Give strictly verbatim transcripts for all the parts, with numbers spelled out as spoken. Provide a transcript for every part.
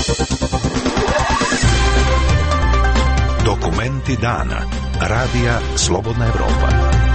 Dokumenti dana. Radija Slobodna Evropa.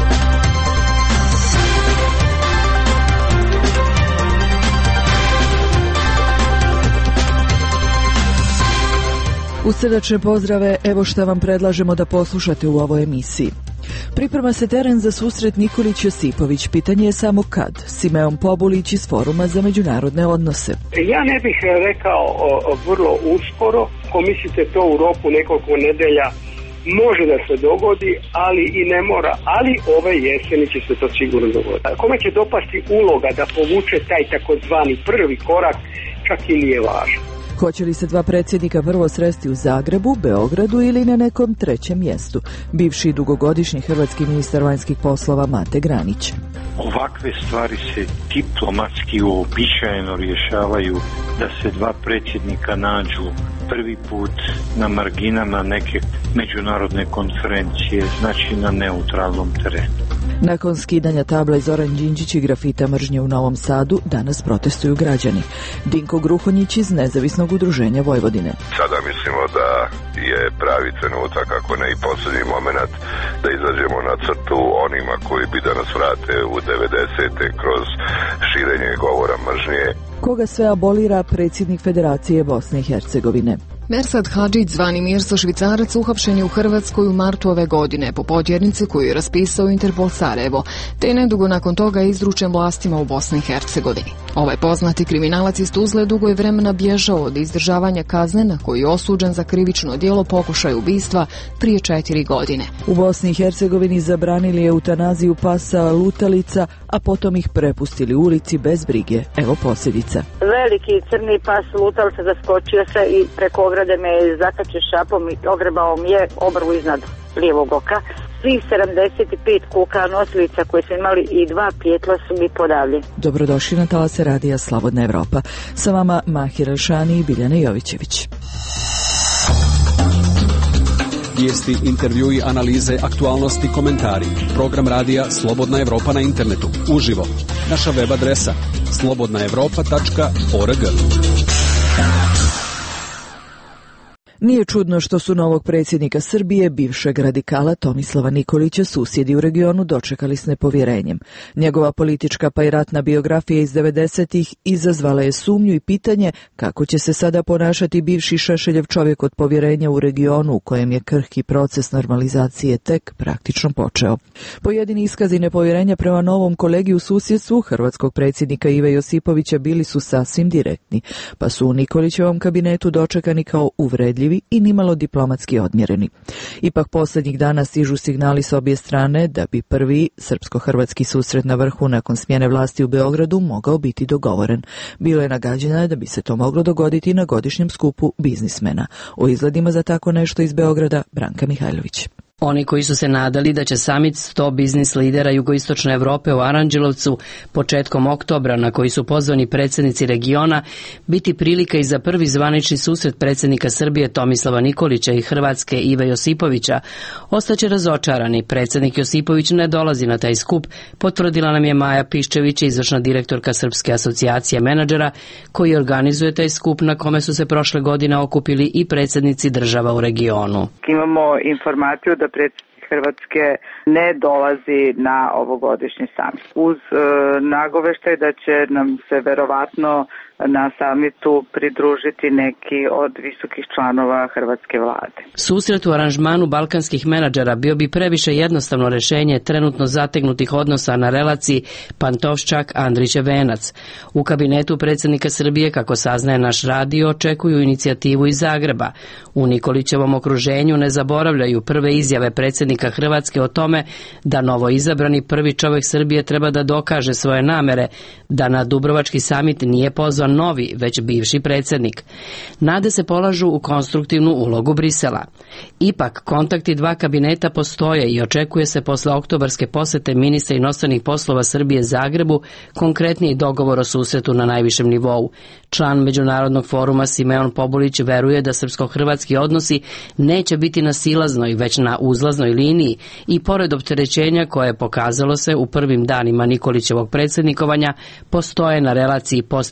U srdačne pozdrave, evo šta vam predlažemo da poslušate u ovoj emisiji. Priprema se teren za susret Nikolić-Josipović. Pitanje je samo kad. Simeon Pobulić iz Foruma za međunarodne odnose. Ja ne bih rekao o, vrlo uskoro. Ko mislite to u roku nekoliko nedelja može da se dogodi, ali i ne mora. Ali ove jeseni će se to sigurno dogoditi. Kome će dopasti uloga da povuče taj takozvani prvi korak, čak i nije važno. Hoće li se dva predsjednika prvo sresti u Zagrebu, Beogradu ili na nekom trećem mjestu? Bivši dugogodišnji hrvatski ministar vanjskih poslova Mate Granić. Ovakve stvari se diplomatski uobičajeno rješavaju da se dva predsjednika nađu prvi put na marginama neke međunarodne konferencije, znači na neutralnom terenu. Nakon skidanja tabla iz Zoran Đinđić i grafita mržnje u Novom Sadu, danas protestuju građani. Dinko Gruhonjić iz Nezavisnog udruženja Vojvodine. Sada mislimo da je pravi trenutak, ako ne i posljednji moment, da izađemo na crtu onima koji bi da nas vrate u devedesete kroz širenje govora mržnje. Koga sve abolira predsjednik Federacije Bosne i Hercegovine? Mersad Hadžić, zvani Mirso Švicarac, uhapšen je u Hrvatskoj u martu ove godine po potjernici koju je raspisao Interpol Sarajevo, te je nedugo nakon toga izručen vlastima u Bosni i Hercegovini. Ovaj poznati kriminalac iz Tuzle dugo je vremena bježao od izdržavanja kazne na koji je osuđen za krivično djelo pokušaja ubistva prije četiri godine. U Bosni i Hercegovini zabranili eutanaziju pasa lutalica, a potom ih prepustili ulici bez brige. Evo posljedica. Veliki crni pas lutalica zaskočio se i preko ograde me zakačio šapom i ogrebao mi je obrvu iznad lijevog oka. Svih sedamdeset pet kuka nosilica koje su imali i dva pjetla su mi podavljeni. Dobrodošli na talase radija Slobodna Evropa. Sa vama Mahir Šani i Biljana Jovićević. Vijesti, intervjui, analize, aktualnosti, komentari. Program radija Slobodna Evropa na internetu. Uživo. Naša web adresa slobodna evropa tačka org. Nije čudno što su novog predsjednika Srbije, bivšeg radikala Tomislava Nikolića, susjedi u regionu dočekali s nepovjerenjem. Njegova politička pa i ratna biografija iz devedesetih izazvala je sumnju i pitanje kako će se sada ponašati bivši Šešeljev čovjek od povjerenja u regionu u kojem je krhki proces normalizacije tek praktično počeo. Pojedini iskazi nepovjerenja prema novom kolegi u susjedstvu hrvatskog predsjednika Ive Josipovića bili su sasvim direktni, pa su u Nikolićevom kabinetu dočekani kao uvredljivi i nimalo diplomatski odmjereni. Ipak posljednjih dana stižu signali s obje strane da bi prvi srpsko-hrvatski susret na vrhu nakon smjene vlasti u Beogradu mogao biti dogovoren. Bilo je nagađeno da bi se to moglo dogoditi na godišnjem skupu biznismena. O izgledima za tako nešto iz Beograda Branka Mihajlović. Oni koji su se nadali da će samit sto biznis lidera jugoistočne Evrope u Aranđelovcu početkom oktobra, na koji su pozvani predsjednici regiona, biti prilika i za prvi zvanični susret predsjednika Srbije Tomislava Nikolića i Hrvatske Ive Josipovića, ostaće razočarani. Predsjednik Josipović ne dolazi na taj skup, potvrdila nam je Maja Piščević, izvršna direktorka Srpske asocijacije menadžera, koji organizuje taj skup na kome su se prošle godine okupili i predsjednici država u regionu. Imamo informaciju da predsjednik Hrvatske ne dolazi na ovogodišnji samit. Uz e, nagoveštaj da će nam se verovatno na samitu pridružiti neki od visokih članova hrvatske vlade. Susret u aranžmanu balkanskih menadžera bio bi previše jednostavno rješenje trenutno zategnutih odnosa na relaciji Pantovščak-Andrić-Venac. U kabinetu predsjednika Srbije, kako saznaje naš radio, očekuju inicijativu iz Zagreba. U Nikolićevom okruženju ne zaboravljaju prve izjave predsjednika Hrvatske o tome da novo izabrani prvi čovjek Srbije treba da dokaže svoje namere, da na Dubrovački samit nije pozvan novi, već bivši predsjednik. Nade se polažu u konstruktivnu ulogu Brisela. Ipak, kontakti dva kabineta postoje i očekuje se posle oktobarske posjete ministra inostranih poslova Srbije Zagrebu konkretniji dogovor o susretu na najvišem nivou. Član Međunarodnog foruma Simeon Pobulić veruje da srpsko-hrvatski odnosi neće biti na silaznoj, već na uzlaznoj liniji i pored opterećenja koje pokazalo se u prvim danima Nikolićevog predsjednikovanja, postoje na relaciji postizborni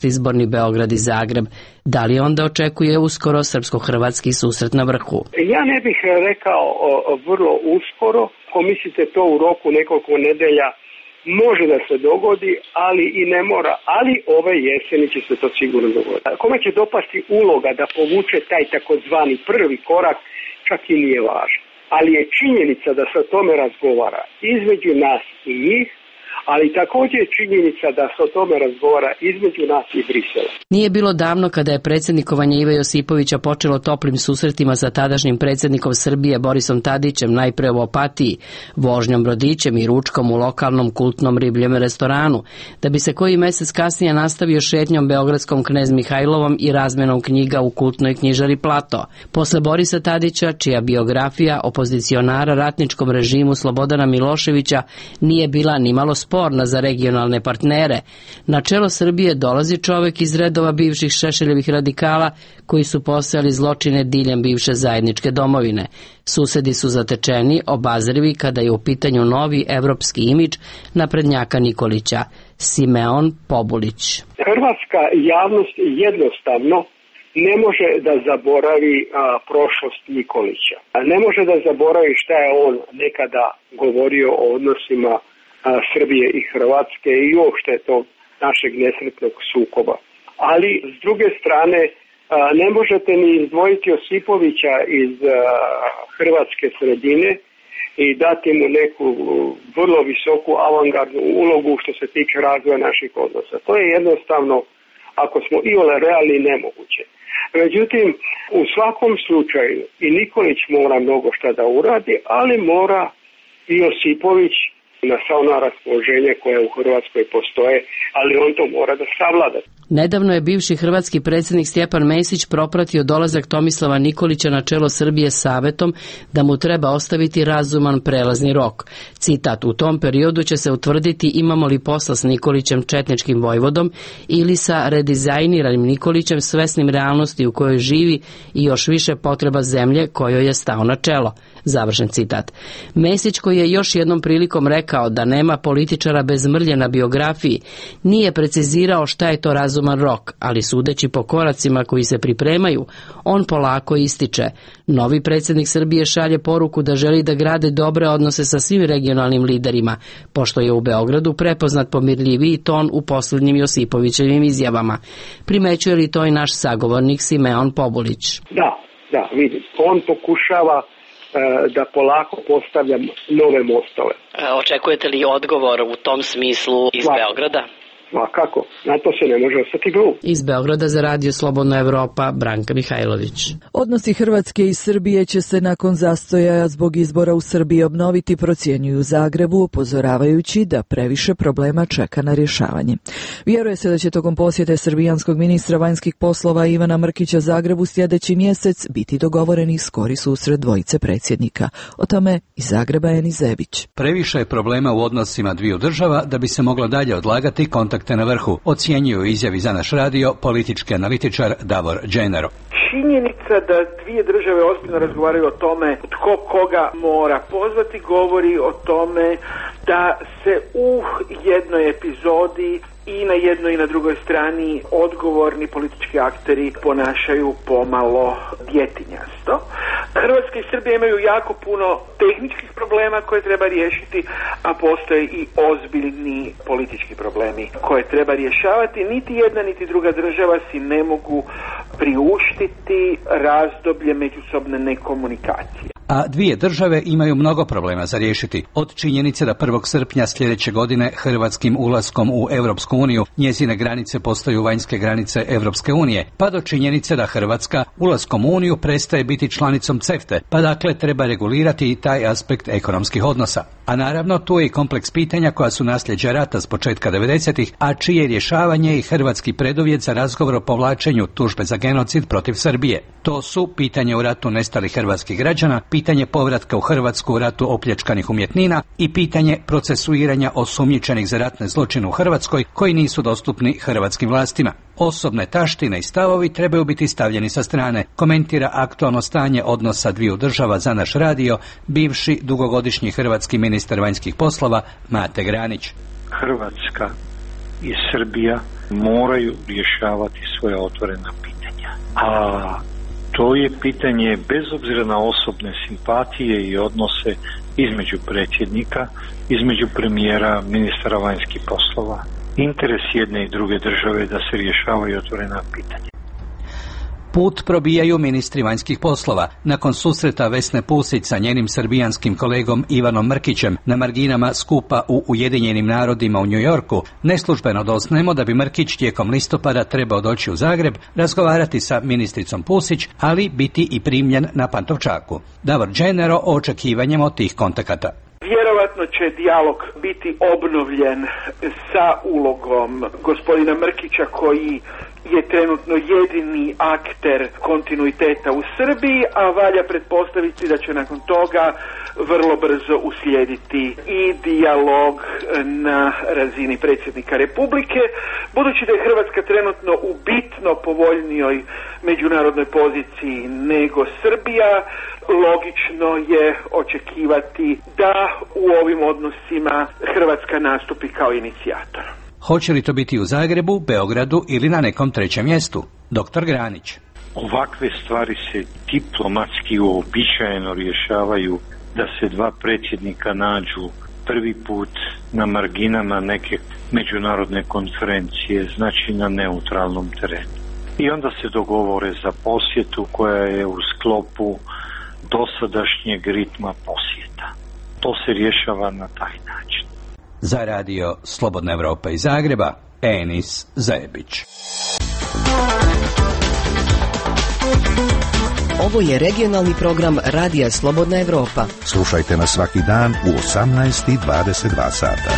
Beograd i Zagreb. Da li onda očekuje uskoro srpsko-hrvatski susret na vrhu? Ja ne bih rekao vrlo uskoro. Ako mislite to u roku nekoliko nedelja, može da se dogodi, ali i ne mora. Ali ove jeseni će se to sigurno dogoditi. Kome će dopasti uloga da povuče taj takozvani prvi korak, čak i nije važno. Ali je činjenica da se o tome razgovara između nas i njih, ali također je činjenica da se o tome razgovara između nas i Brisela. Nije bilo davno kada je predsjednikovanje Ive Josipovića počelo toplim susretima sa tadašnjim predsjednikom Srbije Borisom Tadićem, najpre u Opatiji, vožnjom brodićem i ručkom u lokalnom kultnom ribljem restoranu, da bi se koji mjesec kasnije nastavio šetnjom beogradskom Knez Mihajlovom i razmenom knjiga u kultnoj knjižari Plato. Posle Borisa Tadića, čija biografija opozicionara ratničkom režimu Slobodana Miloševića nije bila nimalo sporna za regionalne partnere, na čelo Srbije dolazi čovek iz redova bivših Šešeljevih radikala koji su posejali zločine diljem bivše zajedničke domovine. Susedi su zatečeni, obazrivi kada je u pitanju novi evropski imidž naprednjaka Nikolića. Simeon Pobulić. Hrvatska javnost jednostavno ne može da zaboravi a, prošlost Nikolića. A ne može da zaboravi šta je on nekada govorio o odnosima a, Srbije i Hrvatske i uopšte tog našeg nesretnog sukoba. Ali s druge strane a, ne možete ni izdvojiti Josipovića iz a, hrvatske sredine i dati mu neku vrlo visoku avangardnu ulogu što se tiče razvoja naših odnosa. To je jednostavno, ako smo iole realni, nemoguće. Međutim, u svakom slučaju i Nikolić mora mnogo šta da uradi, ali mora i Josipović na sva ona raspoloženja koje u Hrvatskoj postoje, ali on to mora da savlada. Nedavno je bivši hrvatski predsjednik Stjepan Mesić propratio dolazak Tomislava Nikolića na čelo Srbije savetom da mu treba ostaviti razuman prelazni rok. Citat: u tom periodu će se utvrditi imamo li posla s Nikolićem četničkim vojvodom ili sa redizajniranim Nikolićem svesnim realnosti u kojoj živi i još više potreba zemlje kojoj je stao na čelo. Završen citat. Mesić, koji je još jednom prilikom rekao da nema političara bez mrlje na biografiji, nije precizirao šta je to razuman rok, ali sudeći po koracima koji se pripremaju, on polako ističe. Novi predsjednik Srbije šalje poruku da želi da grade dobre odnose sa svim regionalnim liderima, pošto je u Beogradu prepoznat pomirljiviji ton u posljednjim Josipovićevim izjavama. Primećuje li to i naš sagovornik Simeon Pobulić? Da, da, vidim. On pokušava da polako postavljam nove mostove. Očekujete li odgovor u tom smislu iz Ma, Beograda? Ma kako? Na to se ne može ostati glup. Iz Beograda za Radio Slobodna Evropa, Branka Mihajlović. Odnosi Hrvatske i Srbije će se nakon zastoja zbog izbora u Srbiji obnoviti, procjenjuju u Zagrebu, upozoravajući da previše problema čeka na rješavanje. Vjeruje se da će tokom posjete srbijanskog ministra vanjskih poslova Ivana Mrkića Zagrebu sljedeći mjesec biti dogovoreni skori susret dvojice predsjednika. O tome iz Zagreba Eni Zebić. Previše je problema u odnosima dviju država da bi se moglo dalje odlagati kontakt na vrhu, ocjenjuju izjavi za naš radio politički analitičar Davor Dženero. Činjenica da dvije države ozbiljno razgovaraju o tome tko koga mora pozvati govori o tome da se u jednoj epizodi i na jednoj i na drugoj strani odgovorni politički akteri ponašaju pomalo djetinjasto. Hrvatska i Srbija imaju jako puno tehničkih problema koje treba riješiti, a postoje i ozbiljni politički problemi koje treba rješavati. Niti jedna niti druga država si ne mogu priuštiti razdoblje međusobne nekomunikacije. A dvije države imaju mnogo problema za riješiti. Od činjenice da prvog srpnja sljedeće godine hrvatskim ulaskom u Europsku uniju njezine granice postaju vanjske granice Europske unije, pa do činjenice da Hrvatska ulaskom u uniju prestaje biti članicom CEFTA, pa dakle treba regulirati i taj aspekt ekonomskih odnosa. A naravno tu je i kompleks pitanja koja su nasljeđa rata s početka devedesetih, a čije rješavanje i hrvatski preduvjet za razgovor o povlačenju tužbe za genocid protiv Srbije. To su pitanje u ratu nestalih hrvatskih građana, pitanje povratka u Hrvatsku u ratu opljačkanih umjetnina i pitanje procesuiranja osumnjičenih za ratne zločine u Hrvatskoj koji nisu dostupni hrvatskim vlastima. Osobne taštine i stavovi trebaju biti stavljeni sa strane, komentira aktualno stanje odnosa dviju država za naš radio bivši dugogodišnji hrvatski ministar vanjskih poslova Mate Granić. Hrvatska i Srbija moraju rješavati svoje otvorena pitanja. A to je pitanje bez obzira na osobne simpatije i odnose između predsjednika, između premijera, ministara vanjskih poslova. Interes jedne i druge države da se rješavaju otvorena pitanja. Put probijaju ministri vanjskih poslova. Nakon susreta Vesne Pusić sa njenim srbijanskim kolegom Ivanom Mrkićem na marginama skupa u Ujedinjenim narodima u New Yorku, neslužbeno doznajemo da bi Mrkić tijekom listopada trebao doći u Zagreb, razgovarati sa ministricom Pusić, ali biti i primljen na Pantovčaku. Davor Dženero o očekivanjima tih kontakata. Vjerovatno će dijalog biti obnovljen sa ulogom gospodina Mrkića koji je trenutno jedini akter kontinuiteta u Srbiji, a valja pretpostaviti da će nakon toga vrlo brzo uslijediti i dijalog na razini predsjednika Republike. Budući da je Hrvatska trenutno u bitno povoljnijoj međunarodnoj poziciji nego Srbija, logično je očekivati da u ovim odnosima Hrvatska nastupi kao inicijator. Hoće li to biti u Zagrebu, Beogradu ili na nekom trećem mjestu? Doktor Granić. Ovakve stvari se diplomatski uobičajeno rješavaju da se dva predsjednika nađu prvi put na marginama neke međunarodne konferencije, znači na neutralnom terenu. I onda se dogovore za posjetu koja je u sklopu dosadašnjeg ritma posjeta. To se rješava na taj način. Za radio Slobodna Evropa iz Zagreba, Enis Zajebić. Ovo je regionalni program Radija Slobodna Evropa. Slušajte nas svaki dan u osamnaest i dvadeset dva sata.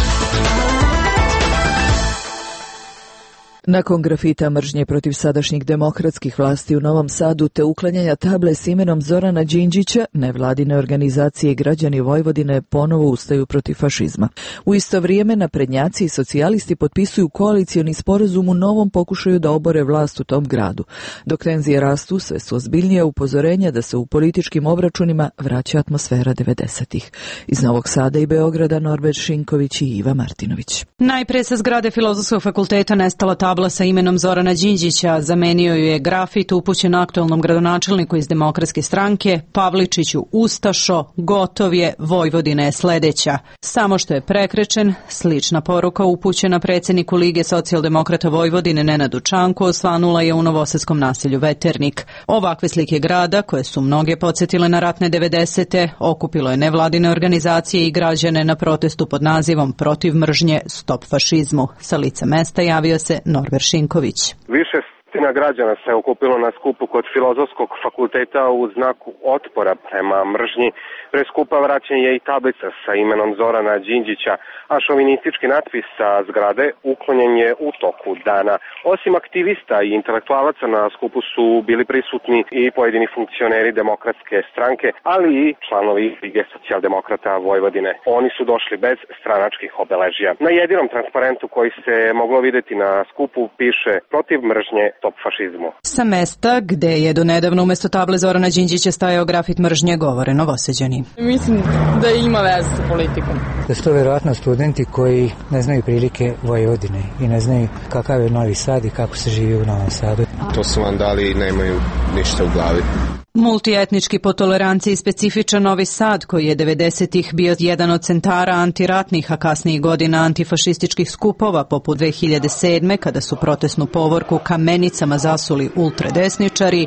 Nakon grafita mržnje protiv sadašnjih demokratskih vlasti u Novom Sadu te uklanjanja table s imenom Zorana Đinđića, nevladine organizacije i građani Vojvodine ponovo ustaju protiv fašizma. U isto vrijeme naprednjaci i socijalisti potpisuju koalicioni sporazum u novom pokušaju da obore vlast u tom gradu. Dok tenzije rastu, sve su ozbiljnije upozorenja da se u političkim obračunima vraća atmosfera devedesetih. Iz Novog Sada i Beograda Norbert Šinković i Iva Martinović. Najpre sa zgrade Filozofskog fakulteta nestala tabla sa imenom Zorana Đinđića, zamenio ju je grafit upućen aktualnom gradonačelniku iz Demokratske stranke, Pavličiću Ustašo, gotov je, Vojvodina je sledeća. Samo što je prekrečen, slična poruka upućena predsjedniku Lige socijaldemokrata Vojvodine Nenadu Čanku osvanula je u novosadskom naselju Veternik. Ovakve slike grada, koje su mnoge podsjetile na ratne devedesete, okupilo je nevladine organizacije i građane na protestu pod nazivom Protiv mržnje, stop fašizmu. Sa lica mesta javio se Norbert Šinković. Više stotina građana se okupilo na skupu kod Filozofskog fakulteta u znaku otpora prema mržnji. Pre skupa vraćen je i tablica sa imenom Zorana Đinđića, a šovinistički natpis sa zgrade uklonjen je u toku dana. Osim aktivista i intelektualaca na skupu su bili prisutni i pojedini funkcioneri Demokratske stranke, ali i članovi Lige socijaldemokrata Vojvodine. Oni su došli bez stranačkih obeležja. Na jedinom transparentu koji se moglo vidjeti na skupu piše Protiv mržnje, stop fašizmu. Sa mesta gde je do nedavno umjesto table Zorana Đinđića stajao grafit mržnje govore Novoseđani. Mislim da ima veze sa politikom. Da su to vjerojatno studenti koji ne znaju prilike Vojvodine i ne znaju kakav je Novi Sad i kako se živi u Novom Sadu. To su vandali i nemaju ništa u glavi. Multietnički po toleranciji specifičan Novi Sad, koji je devedesetih bio jedan od centara antiratnih, a kasnijih godina antifašističkih skupova, poput dve hiljade sedme. kada su protestnu povorku kamenicama zasuli ultradesničari.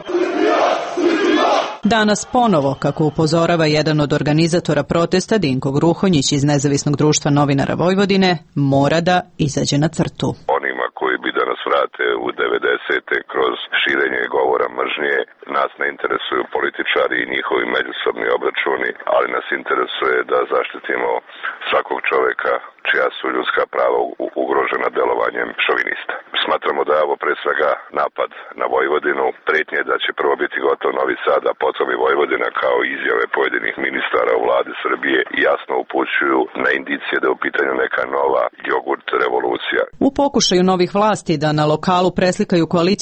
Danas ponovo, kako upozorava jedan od organizatora protesta, Dinko Gruhonjić iz Nezavisnog društva novinara Vojvodine, mora da izađe na crtu. Onima koji bi da nas vrate u devedesete kroz širenje govora mržnje, nas ne interesuju političari i njihovi međusobni obračuni, ali nas interesuje da zaštitimo svakog čoveka čija su ljudska prava ugrožena delovanjem šovinista. Smatramo da je ovo pre svega napad na Vojvodinu, pretnje da će prvo biti gotov Novi Sad, a potom i Vojvodina, kao izjave pojedinih ministara u vladi Srbije jasno upućuju na indicije da je u pitanju neka nova jogurt revolucija. U pokušaju novih vlasti da na lokalu preslikaju koaliciju sa Republikom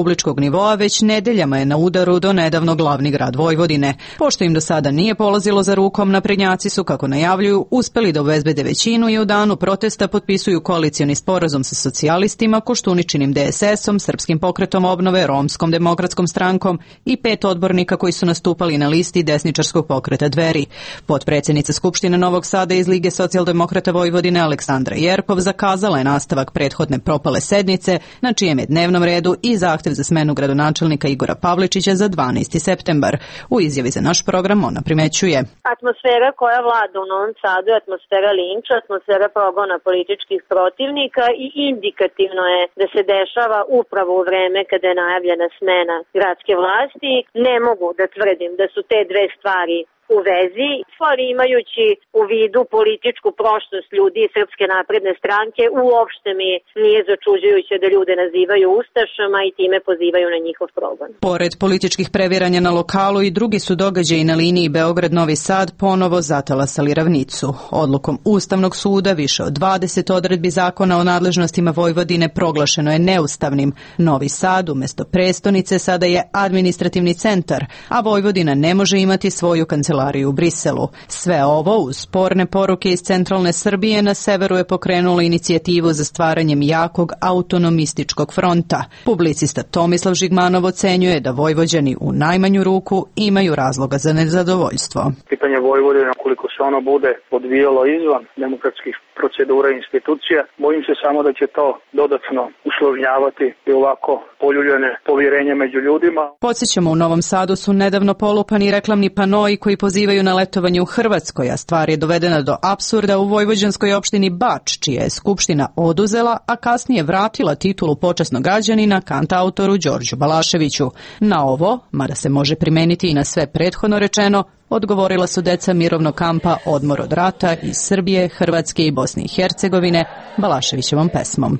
republičkog nivoa, već nedeljama je na udaru do nedavno glavni grad Vojvodine. Pošto im do sada nije polazilo za rukom, naprednjaci su, kako najavljuju, uspeli da obezbede većinu i u danu protesta potpisuju koalicioni sporazum sa socijalistima, Koštuničinim D S S-om, Srpskim pokretom obnove, Romskom demokratskom strankom i pet odbornika koji su nastupali na listi desničarskog pokreta Dveri. Potpredsjednica Skupštine Novog Sada iz Lige socijaldemokrata Vojvodine Aleksandra Jerkov zakazala je nastavak prethodne propale sednice, na čijem je dnevnom redu i zahtev za smenu gradonačelnika Igora Pavličića za dvanaesti septembar. U izjavi za naš program ona primećuje: Atmosfera koja vlada u Novom Sadu je atmosfera linča, atmosfera progona političkih protivnika i indikativno je da se dešava upravo u vreme kada je najavljena smena gradske vlasti. Ne mogu da tvrdim da su te dve stvari u vezi, stvari imajući u vidu političku prošlost ljudi iz Srpske napredne stranke, uopšte mi nije začuđujuće da ljude nazivaju ustašama i time pozivaju na njihov progon. Pored političkih previranja na lokalu i drugi su događaji na liniji Beograd-Novi Sad ponovo zatalasali ravnicu. Odlukom Ustavnog suda više od dvadeset odredbi zakona o nadležnostima Vojvodine proglašeno je neustavnim. Novi Sad umesto prestonice sada je administrativni centar, a Vojvodina ne može imati svoju kancelariju u Briselu. Sve ovo uz sporne poruke iz centralne Srbije na severu je pokrenulo inicijativu za stvaranjem jakog autonomističkog fronta. Publicista Tomislav Žigmanov ocenjuje da Vojvođani u najmanju ruku imaju razloga za nezadovoljstvo. Pitanje Vojvodine, koliko se ono bude odvijalo izvan demokratskih procedura i institucija, bojim se samo da će to dodatno usložnjavati i ovako poljuljene povjerenje među ljudima. Podsjećamo, u Novom Sadu su nedavno polupani reklamni panoi koji pozivaju na letovanje u Hrvatskoj, a stvar je dovedena do apsurda u vojvođanskoj opštini Bač, čija je Skupština oduzela, a kasnije vratila titulu počasnog građanina kantautoru Đorđu Balaševiću. Na ovo, mada se može primeniti i na sve prethodno rečeno, odgovorila su deca mirovnog kampa Odmor od rata iz Srbije, Hrvatske i Bosne i Hercegovine Balaševićevom pesmom.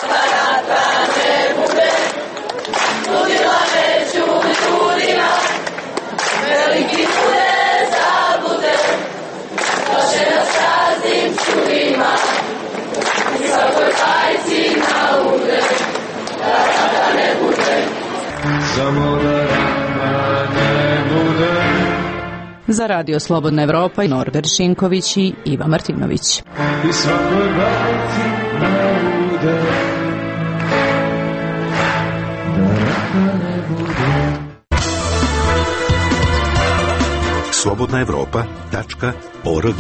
Za Radio Slobodna Evropa Norbert Šinković i Iva Martinović. slobodna evropa tačka org.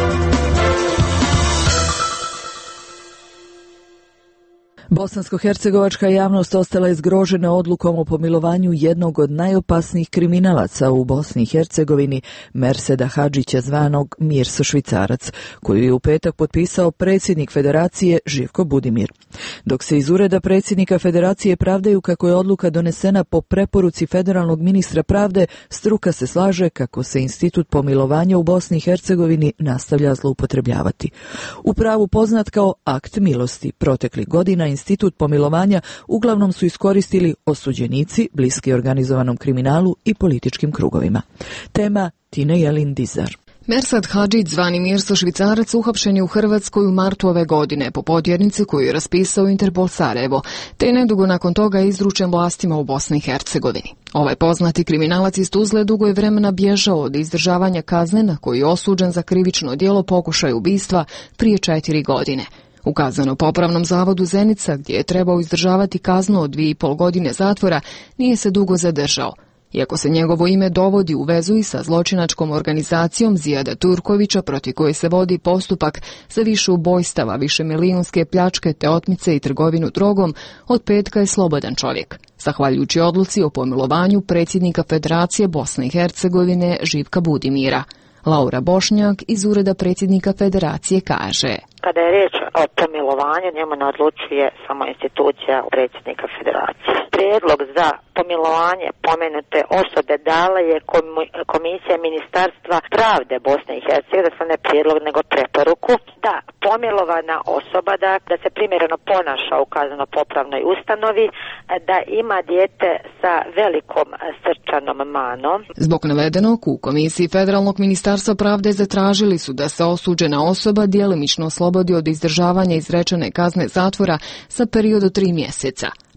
Bosansko-hercegovačka javnost ostala je zgrožena odlukom o pomilovanju jednog od najopasnijih kriminalaca u Bosni i Hercegovini, Merseda Hadžića zvanog Mirso Švicarac, koju je u petak potpisao predsjednik Federacije Živko Budimir. Dok se iz ureda predsjednika Federacije pravdaju kako je odluka donesena po preporuci federalnog ministra pravde, struka se slaže kako se institut pomilovanja u Bosni i Hercegovini nastavlja zloupotrebljavati. U pravu poznat kao akt milosti, proteklih godina institut pomilovanja uglavnom su iskoristili osuđenici, bliski organizovanom kriminalu i političkim krugovima. Tema Tine Jelin Dizar. Mersed Hadžić, zvani Mirso Švicarac, uhapšen je u Hrvatskoj u martu ove godine po potjernici koju je raspisao Interpol Sarajevo, te nedugo nakon toga je izručen vlastima u Bosni i Hercegovini. Ovaj poznati kriminalac iz Tuzle dugo je vremena bježao od izdržavanja kazne na koji je osuđen za krivično djelo pokušaja ubistva prije četiri godine. U kazneno-popravnom zavodu Zenica, gdje je trebao izdržavati kaznu od dvije i pol godine zatvora, nije se dugo zadržao. Iako se njegovo ime dovodi u vezu i sa zločinačkom organizacijom Zijada Turkovića, protiv koje se vodi postupak za više ubojstava, više milijunske pljačke te otmice i trgovinu drogom, od petka je slobodan čovjek. Zahvaljujući odluci o pomilovanju predsjednika Federacije Bosne i Hercegovine Živka Budimira. Laura Bošnjak iz ureda predsjednika Federacije kaže: Kada je riječ o pomilovanju, njemu ne odlučuje samo institucija predsjednika Federacije. Prijedlog za pomilovanje pomenute osobe dala je komisija Ministarstva pravde Bosne i Hercegovine, da se ne prijedlog nego preporuku, da pomilovana osoba da, da se primjereno ponaša u kazneno-popravnoj ustanovi, da ima dijete sa velikom srčanom manom. Zbog navedenog, u komisiji Federalnog ministarstva pravde zatražili su da se osuđena osoba djelimično oslobodi od izdržavanja izrečene kazne zatvora za period od tri mjeseca.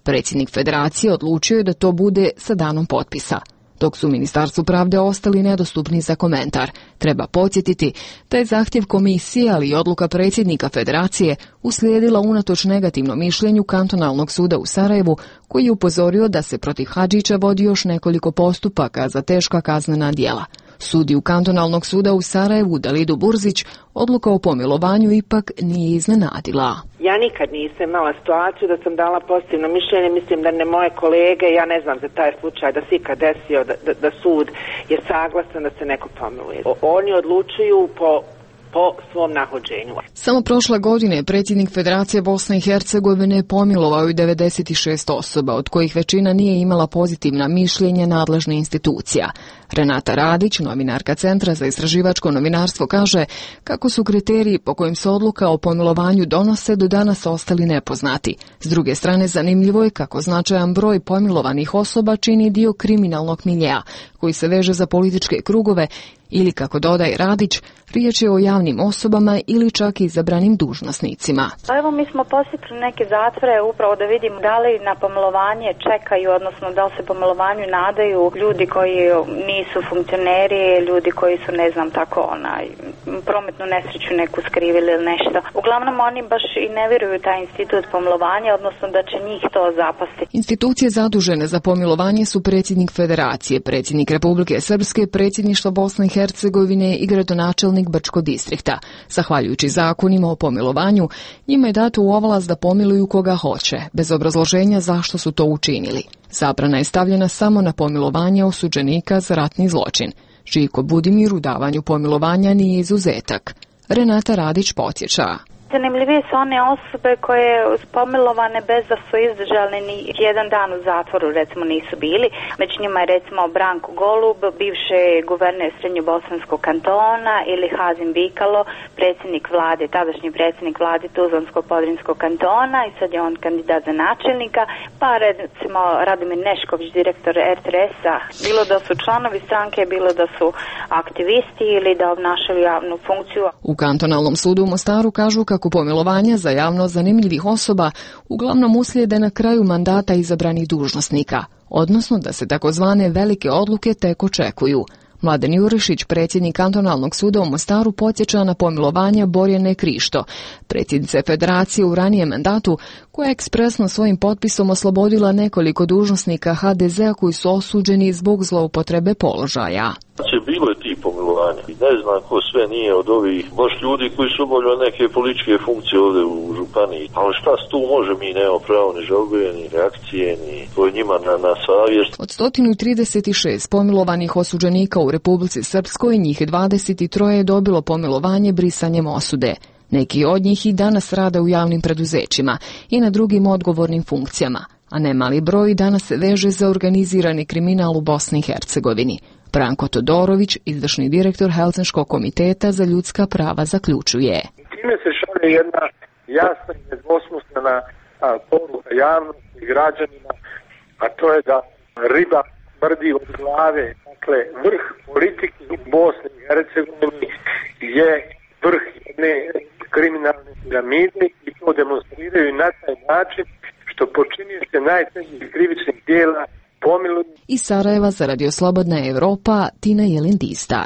Predsjednik federacije odlučio je da to bude sa danom potpisa. Dok su u Ministarstvu pravde ostali nedostupni za komentar. Treba podsjetiti da je zahtjev komisije, ali i odluka predsjednika federacije uslijedila unatoč negativnom mišljenju Kantonalnog suda u Sarajevu, koji je upozorio da se protiv Hadžića vodi još nekoliko postupaka za teška kaznena djela. Sudiju Kantonalnog suda u Sarajevu, Dalidu Burzić, odluka o pomilovanju ipak nije iznenadila. Ja nikad nisam imala situaciju da sam dala pozitivno mišljenje, mislim da ne moje kolege, ja ne znam za taj slučaj da se ikad desio da, da, da sud je saglasan da se neko pomiluje. O, oni odlučuju po po svom nahođenju. Samo prošle godine je predsjednik Federacije Bosne i Hercegovine pomilovao i devedeset šest osoba, od kojih većina nije imala pozitivna mišljenja nadležnih institucija. Renata Radić, novinarka Centra za istraživačko novinarstvo, kaže kako su kriteriji po kojim se odluka o pomilovanju donose do danas ostali nepoznati. S druge strane, zanimljivo je kako značajan broj pomilovanih osoba čini dio kriminalnog miljea, koji se veže za političke krugove ili, kako dodaje Radić, riječ je o javnim osobama ili čak i izabranim dužnosnicima. Pa evo, mi smo posjetili neke zatvore upravo da vidimo da li na pomilovanje čekaju, odnosno da li se pomilovanju nadaju ljudi koji nisu funkcioneri, ljudi koji su, ne znam, tako onaj, prometnu nesreću neku skrivili ili nešto. Uglavnom oni baš i ne vjeruju taj institut pomilovanja, odnosno da će njih to zapasti. Institucije zadužene za pomilovanje su predsjednik Federacije, predsjednik Republike Srpske, predsjedništvo Bosne i Hercegovine i gradonačelnik Brčkog distrikta. Zahvaljujući zakonima o pomilovanju, njima je dato u ovlast da pomiluju koga hoće, bez obrazloženja zašto su to učinili. Zabrana je stavljena samo na pomilovanje osuđenika za ratni zločin. Žiko Budimir u davanju pomilovanja nije izuzetak. Renata Radić podsjeća. Zanimljivije su one osobe koje su pomilovane bez da su izdržali ni jedan dan u zatvoru, recimo nisu bili. Među njima je recimo Branko Golub, bivši guverner Srednjobosanskog kantona, ili Hazim Bikalo, predsjednik vlade, tadašnji predsjednik vlade Tuzlanskog podrinskog kantona i sad je on kandidat za načelnika, pa recimo Radomir Nešković, direktor er te es-a, bilo da su članovi stranke, bilo da su aktivisti ili da obnašaju javnu funkciju. U Kantonalnom sudu u Mostaru kažu kako pomilovanja za javno zanimljivih osoba uglavnom uslijede na kraju mandata izabranih dužnosnika, odnosno da se takozvane velike odluke tek očekuju. Mladen Jurišić, predsjednik Kantonalnog suda u Mostaru, podsjeća na pomilovanja Borjane Krišto, predsjednice Federacije u ranijem mandatu, koja je ekspresno svojim potpisom oslobodila nekoliko dužnosnika ha de zea koji su osuđeni zbog zloupotrebe položaja. Znači, bilo je tih pomilovanja. Ne znam ko sve nije od ovih baš ljudi koji su obavljali neke političke funkcije ovdje u županiji. Ali šta se tu može, mi nemamo pravo ni žalbe, ni reakcije, ni to je njima na, na savjest. Od sto trideset šest pomilovanih osuđenika u Republici Srpskoj, njih dvadeset tri je dobilo pomilovanje brisanjem osude. Neki od njih i danas rade u javnim preduzećima i na drugim odgovornim funkcijama, a nemali broj danas se veže za organizirani kriminal u Bosni i Hercegovini. Branko Todorović, izvršni direktor Helsinškog komiteta za ljudska prava, zaključuje. Time se šalje jedna jasna i nedvosmislena poruka javnosti i građanima, a to je da riba smrdi od glave. Dakle, vrh politike u Bosni i Hercegovini je vrh jedne kriminalne piramide i to demonstriraju na taj način što počinioce najtežih krivičnih djela pomiluju. Iz Sarajeva za Radio Slobodna Evropa, Tina Jelin-Distar.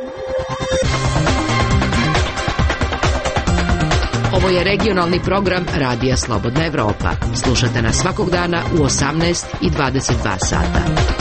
Ovo je regionalni program Radija Slobodna Evropa. Slušate nas svakog dana u osamnaest i dvadeset dva sata.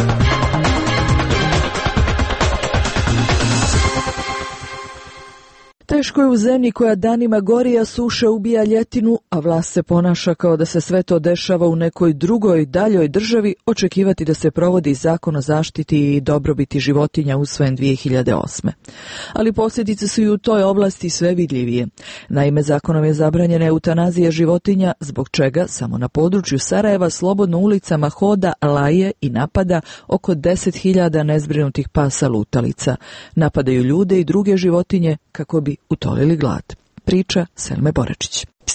Teško je u zemlji koja danima gori, a suša ubija ljetinu, a vlast se ponaša kao da se sve to dešava u nekoj drugoj, daljoj državi, očekivati da se provodi zakon o zaštiti i dobrobiti životinja usvojen dvije hiljade osme. Ali posljedice su i u toj oblasti sve vidljivije. Naime, zakonom je zabranjena eutanazija životinja, zbog čega samo na području Sarajeva slobodno ulicama hoda, laje i napada oko deset hiljada nezbrinutih pasa lutalica. Napadaju ljude i druge životinje kako bi utolili glad. Priča Selme Boračić. Psi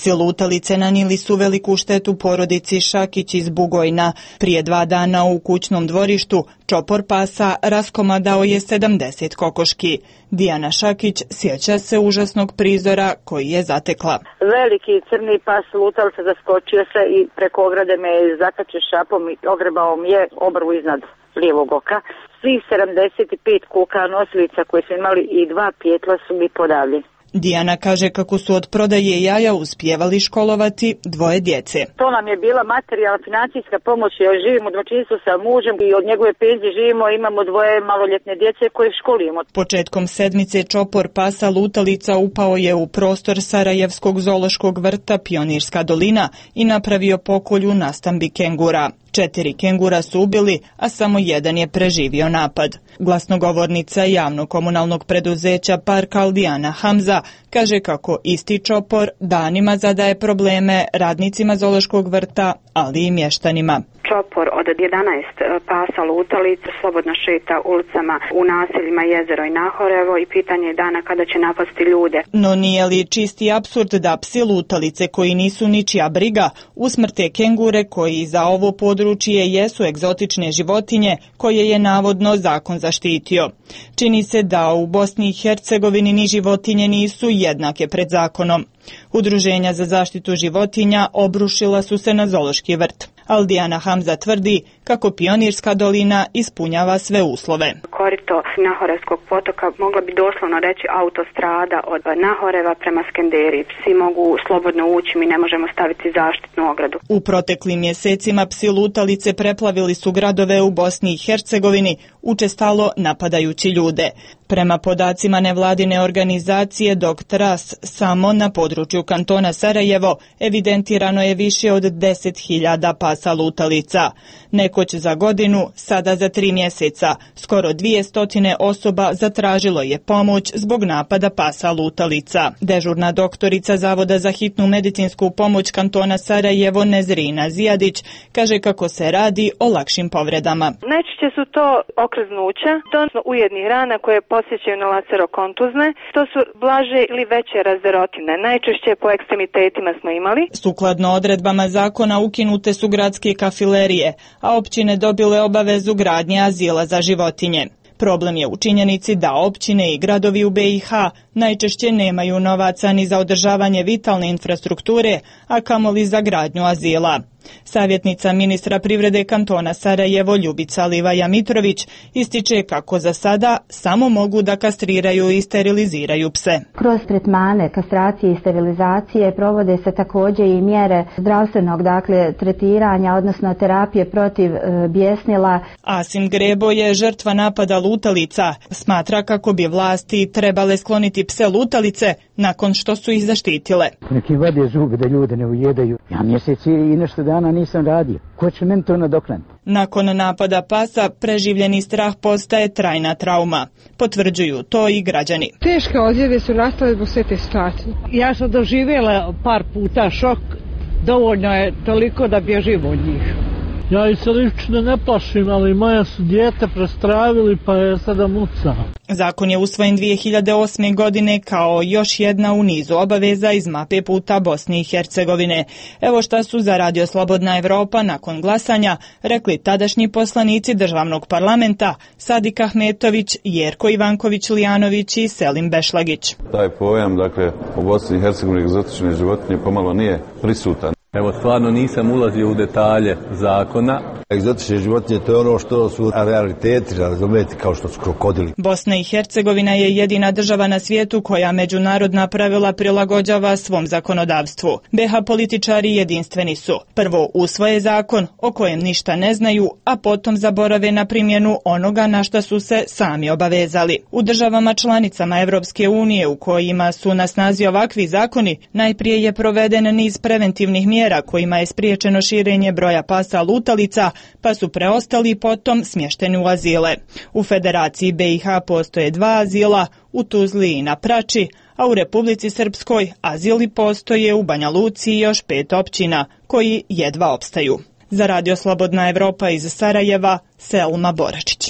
Psi lutalice nanijeli su veliku štetu porodici Šakić iz Bugojna. Prije dva dana u kućnom dvorištu čopor pasa raskomadao je sedamdeset kokoški. Dijana Šakić sjeća se užasnog prizora koji je zatekla. Veliki crni pas lutalica zaskočio se i preko ograde me zakačio šapom i ogrebao mi je obrvu iznad lijevog oka. Svih sedamdeset pet kuka nosilica koje su imali i dva pijetla su mi podavljeni. Dijana kaže kako su od prodaje jaja uspijevali školovati dvoje djece. To nam je bila materijalna financijska pomoć, jer živimo u domaćinstvu sa mužem i od njegove penzije živimo, imamo dvoje maloljetne djece koje školujemo. Početkom sedmice čopor pasa lutalica upao je u prostor Sarajevskog zoološkog vrta Pionirska dolina i napravio pokolj u nastambi kengura. Četiri kengura su ubili, a samo jedan je preživio napad. Glasnogovornica javnog komunalnog preduzeća Park Aldijana Hamza kaže kako isti čopor danima zadaje probleme radnicima zoološkog vrta, ali i mještanima. Čopor od jedanaest pasa lutalica slobodno šeta ulicama u naseljima Jezero i Nahorevo i pitanje je dana kada će napasti ljude. No nije li čisti apsurd da psi lutalice koji nisu ničija briga usmrte kengure koji za ovo područje jesu egzotične životinje koje je navodno zakon zaštitio. Čini se da u Bosni i Hercegovini ni životinje nisu jednake pred zakonom. Udruženja za zaštitu životinja obrušila su se na zoološki vrt. Aldijana Hamza tvrdi kako Pionirska dolina ispunjava sve uslove. Korito Nahorevskog potoka mogla bi doslovno reći autostrada od Nahoreva prema Skenderiji. Psi mogu slobodno ući, mi ne možemo staviti zaštitnu ogradu. U proteklim mjesecima psi lutalice preplavili su gradove u Bosni i Hercegovini, učestalo napadajući ljude. Prema podacima nevladine organizacije Doktras, samo na području kantona Sarajevo evidentirano je više od deset hiljada pasa lutalica. Nekoć za godinu, sada za tri mjeseca, skoro dvije stotine osoba zatražilo je pomoć zbog napada pasa lutalica. Dežurna doktorica Zavoda za hitnu medicinsku pomoć kantona Sarajevo Nezrina Zijadić kaže kako se radi o lakšim povredama. Najčešće su to okrznuća, odnosno ujednih rana koje posjećaju na lacerokontuzne. To su blaže ili veće razderotine. Najčešće po ekstremitetima smo imali. Sukladno odredbama zakona ukinute su gradske kafilerije, a općine dobile obavezu gradnje azila za životinje. Problem je u činjenici da općine i gradovi u be i ha najčešće nemaju novaca ni za održavanje vitalne infrastrukture, a kamoli za gradnju azila. Savjetnica ministra privrede kantona Sarajevo Ljubica Livaja Mitrović ističe kako za sada samo mogu da kastriraju i steriliziraju pse. Kroz tretmane, kastracije i sterilizacije provode se također i mjere zdravstvenog dakle tretiranja, odnosno terapije protiv e, bijesnila. Asim Grebo je žrtva napada lutalica. Smatra kako bi vlasti trebale skloniti pse lutalice nakon što su ih zaštitile. Neki vade zube da ljude ne ujedaju. Ja mjeseci i nešto dana nisam radio. Ko će meni to nadoknaditi? Nakon napada pasa preživljeni strah postaje trajna trauma. Potvrđuju to i građani. Teške ozljede su nastale zbog sve te situacije. Ja sam doživjela par puta šok. Dovoljno je toliko da bježim od njih. Ja ih se lično ne plašim, ali moja su dijete prestravili pa je sada muca. Zakon je usvojen dvije hiljade osme. godine kao još jedna u nizu obaveza iz mape puta Bosne i Hercegovine. Evo šta su za Radio Slobodna Evropa nakon glasanja rekli tadašnji poslanici državnog parlamenta Sadik Ahmetović, Jerko Ivanković-Lijanović i Selim Bešlagić. Taj pojam, dakle, u Bosni i Hercegovini egzotične životinje pomalo nije prisutan. Evo, stvarno nisam ulazio u detalje zakona. Egzotične životinje, to je ono što su realiteti, razumijete, kao što su krokodili. Bosna i Hercegovina je jedina država na svijetu koja međunarodna pravila prilagođava svom zakonodavstvu. be ha političari jedinstveni su. Prvo usvoje zakon o kojem ništa ne znaju, a potom zaborave na primjenu onoga na što su se sami obavezali. U državama članicama Evropske unije u kojima su na snazi ovakvi zakoni, najprije je proveden niz preventivnih mjera kojima je spriječeno širenje broja pasa lutalica, pa su preostali potom smješteni u azile. U Federaciji be i ha postoje dva azila, u Tuzli i na Prači, a u Republici Srpskoj azili postoje u Banja Luci i još pet općina, koji jedva opstaju. Za Radio Slobodna Evropa iz Sarajeva, Selma Boračić.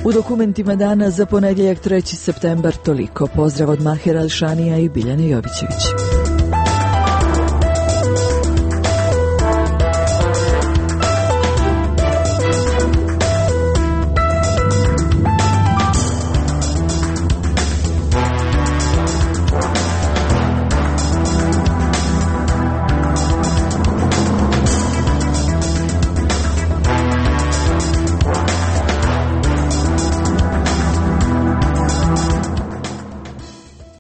U dokumentima dana za ponedjeljak treći septembar toliko. Pozdrav od Mahera Alšanija i Biljane Jovićević.